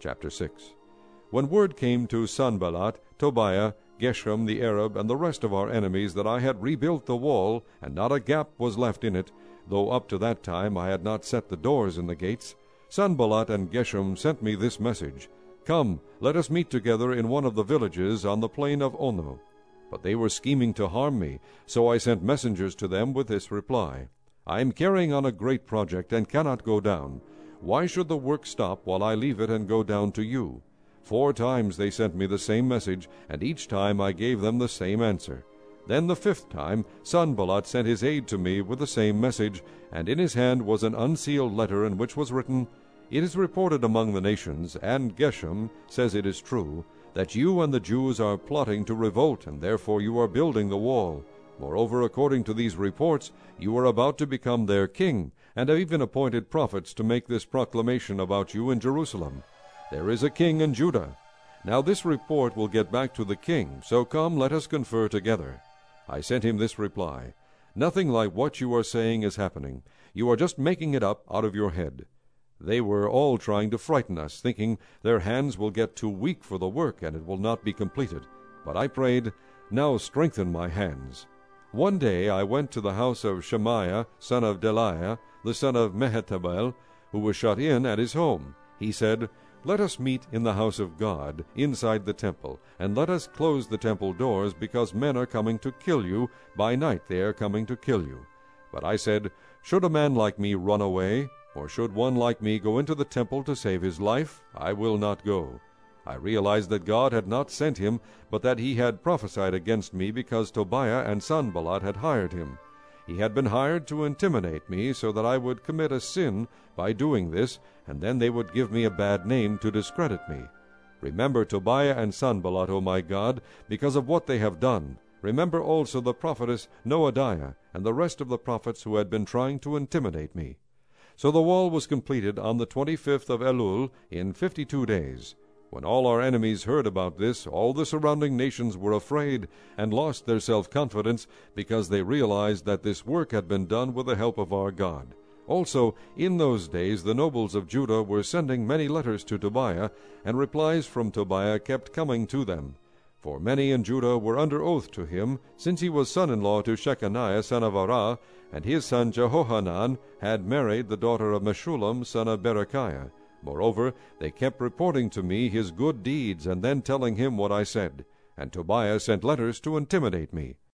Chapter 6. When word came to Sanballat, Tobiah, Geshem the Arab, and the rest of our enemies that I had rebuilt the wall, and not a gap was left in it, though up to that time I had not set the doors in the gates, Sanballat and Geshem sent me this message, Come, let us meet together in one of the villages on the plain of Ono. But they were scheming to harm me, so I sent messengers to them with this reply, I am carrying on a great project, and cannot go down. Why should the work stop while I leave it and go down to you? 4 times they sent me the same message, and each time I gave them the same answer. Then the 5th time Sanballat sent his aide to me with the same message, and in his hand was an unsealed letter in which was written, It is reported among the nations, and Geshem says it is true, that you and the Jews are plotting to revolt, and therefore you are building the wall. Moreover, according to these reports, you are about to become their king, and have even appointed prophets to make this proclamation about you in Jerusalem. There is a king in Judah. Now this report will get back to the king, so come, let us confer together. I sent him this reply, Nothing like what you are saying is happening. You are just making it up out of your head. They were all trying to frighten us, thinking their hands will get too weak for the work, and it will not be completed. But I prayed, Now strengthen my hands. One day I went to the house of Shemaiah, son of Delaiah, the son of Mehetabel, who was shut in at his home. He said, Let us meet in the house of God, inside the temple, and let us close the temple doors, because men are coming to kill you. By night they are coming to kill you. But I said, Should a man like me run away? Or should one like me go into the temple to save his life? I will not go. I realized that God had not sent him, but that he had prophesied against me because Tobiah and Sanballat had hired him. He had been hired to intimidate me so that I would commit a sin by doing this, and then they would give me a bad name to discredit me. Remember Tobiah and Sanballat, O my God, because of what they have done. Remember also the prophetess Noadiah and the rest of the prophets who had been trying to intimidate me. So the wall was completed on the 25th of Elul in 52 days. When all our enemies heard about this, all the surrounding nations were afraid and lost their self-confidence, because they realized that this work had been done with the help of our God. Also, in those days the nobles of Judah were sending many letters to Tobiah, and replies from Tobiah kept coming to them. For many in Judah were under oath to him, since he was son-in-law to Shechaniah son of Arah, and his son Jehohanan had married the daughter of Meshullam son of Berechiah. Moreover, they kept reporting to me his good deeds, and then telling him what I said. And Tobiah sent letters to intimidate me.